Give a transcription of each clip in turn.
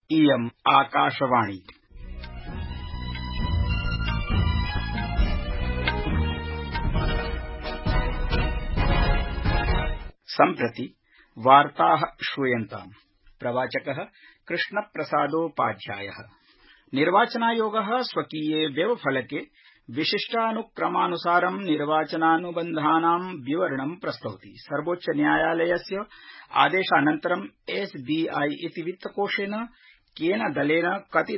इयम् आकाशवाणी। सम्प्रति वार्ताः श्रूयन्ताम्। प्रवाचकः कृष्णप्रसादोपाध्यायः। निर्वाचनायोगः स्वकीये वेबफलके विशिष्टानुक्रमानुसारं निर्वाचनानुबन्धानां विवरणं प्रस्तौति। सर्वोच्च न्यायालयस्य आदेशानन्तरं एसबीआई इति वित्तकोषेन केन दलेन कति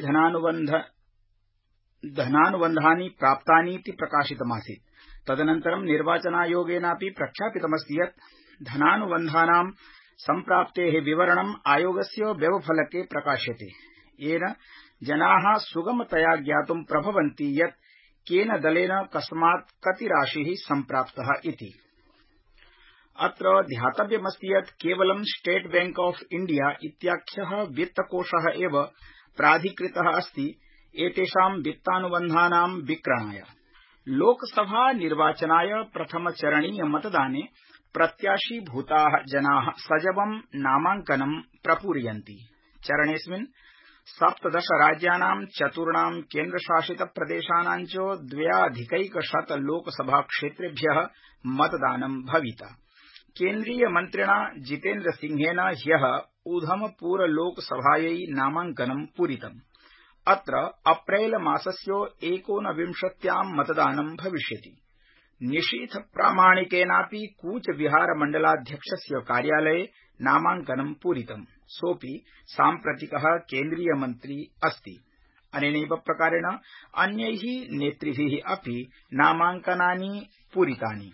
धनानुबन्धानि प्राप्तानीति प्रकाशितमासीत्। तदनन्तरं निर्वाचनायोगेनापि प्रख्यापितमस्ति यत् धनानुबन्धानां सम्प्राप्तेः विवरणं आयोगस्य वेबफलके प्रकाश्यते, येन जनाः सुगमतया ज्ञातुं प्रभवन्ति यत् केन दलेन कस्मात् कति राशिः सम्प्राप्तः इति। अत्र ध्यातव्यमस्ति यत् केवलं स्टेट बैंक ऑफ इंडिया इत्याख्यः वित्तकोषः एव प्राधिकृतः अस्ति एतेषां वित्तानुबन्धानां विक्रयणाय। लोकसभा निर्वाचनाय प्रथमचरणीय मतदाने प्रत्याशीभूताः जनाः सजवं नामाङ्कनं प्रपूरयन्ति। चरणेऽस्मिन् 17 राज्यानां 4 केन्द्रशासित प्रदेशानां च 2,100 लोकसभाक्षेत्रेभ्यः मतदानं भविता। केन्द्रीय मन्त्रिणा जितेन्द्र सिंहेन ह्यः उधमपुर लोकसभायै नामाङ्कनं पूरितम्। अत्र अप्रैल मासस्य 29 मतदानं भविष्यति। निशीथ प्रामाणिकेनापि कूचबिहार मण्डलाध्यक्षस्य कार्यालये नामाङ्कनं पूरितम्। सोऽपि साम्प्रतिकः केन्द्रीय मन्त्री अस्ति। अनेनैव प्रकारेण अन्यैः नेतृभिः अपि नामाङ्कनानि पूरितानि।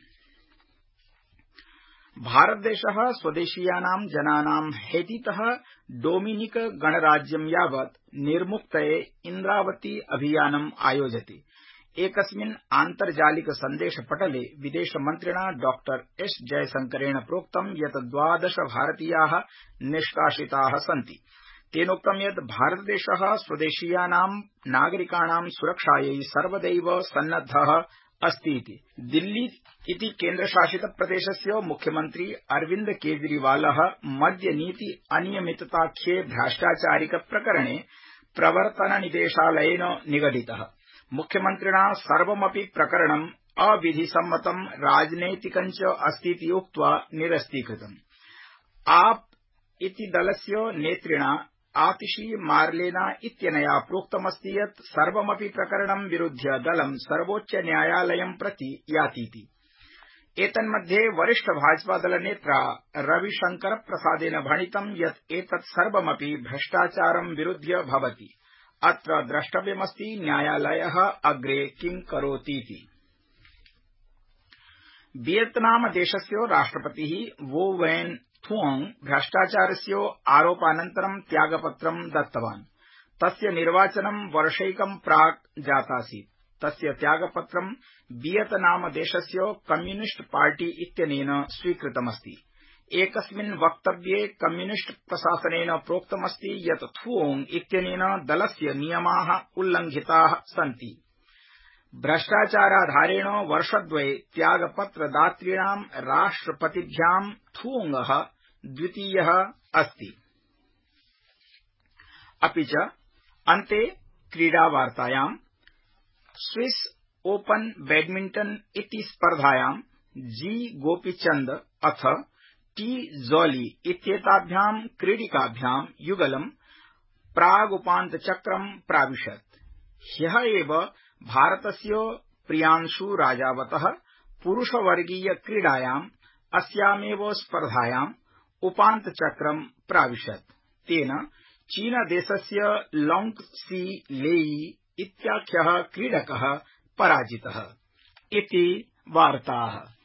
भारतदेशः स्वदेशीयानां जनानां हैतीतः डोमिनिक गणराज्यं यावत् निर्मुक्तये इन्द्रावती अभियानम् आयोजति। एकस्मिन् आन्तर्जालिक सन्देशपटले विदेशमन्त्रिणा डॉ एस जयशंकरेण प्रोक्तं यत् 12 भारतीयाः निष्कासिताः सन्ति। तेनोक्तं यत् भारतदेशः स्वदेशीयानां नागरिकाणां सुरक्षायै सर्वदैव सन्नद्धः अस्ति इति। दिल्ली इति केन्द्रशासित प्रदेशस्य मुख्यमन्त्री अरविन्द केजरीवालः मद्यनीति अनियमितताख्ये भ्रष्टाचारिक प्रकरणे प्रवर्तननिदेशालयेन निगडितः। मुख्यमन्त्रिणा सर्वमपि प्रकरणम् अविधिसम्मतं राजनैतिकञ्च अस्तीति उक्त्वा निरस्तीकृतम्। आप इति दलस्य नेतृणा आतिशी मार्लेना इत्यनया प्रोक्तमस्ति यत् सर्वमपि प्रकरणं विरुध्य दलं सर्वोच्च न्यायालयं प्रति यातीति। एतन्मध्ये वरिष्ठ भाजपादलनेत्रा रविशंकर प्रसादेन भणितं यत् एतत् सर्वमपि भ्रष्टाचारं विरुध्य भवति। अत्र द्रष्टव्यमस्ति न्यायालयः अग्रे किं करोतीति। वियतनाम देशस्य राष्ट्रपतिः वो वैन थुओंग भ्रष्टाचारस्य आरोपानन्तरं त्यागपत्रं दत्तवान्। तस्य निर्वाचनं वर्षैकं प्राक् जातासीत्। तस्य त्यागपत्रं वियतनाम देशस्य कम्युनिस्ट पार्टी इत्यनेन स्वीकृतमस्ति। एकस्मिन् वक्तव्ये कम्युनिस्ट प्रशासनेन प्रोक्तमस्ति यत् थुओंग इत्यनेन दलस्य नियमाः उल्लङ्घिताः सन्ति। भ्रष्टाचाराधारेण वर्षद्वये त्यागपत्रदातॄणां राष्ट्रपतिभ्यां थुओंगः द्वितीयः अस्ति। अपि च अन्ते क्रीडावार्तायाम् स्विस ओपन बैडमिंटन इति स्पर्धायां जी गोपीचंद अथ टी जॉली इत्येताभ्यां क्रीडिकाभ्यां युगलं प्रागुपान्तचक्रं प्राविशत्। ह्यः एव भारतस्य प्रियांशु राजावतः पुरुषवर्गीय क्रीडायाम् अस्यामेव स्पर्धायाम् उपान्तचक्रं प्राविशत्। तेन चीनदेशस्य लोंग सी लेई इत्याख्यः क्रीडकः पराजितः। इति वार्ताः।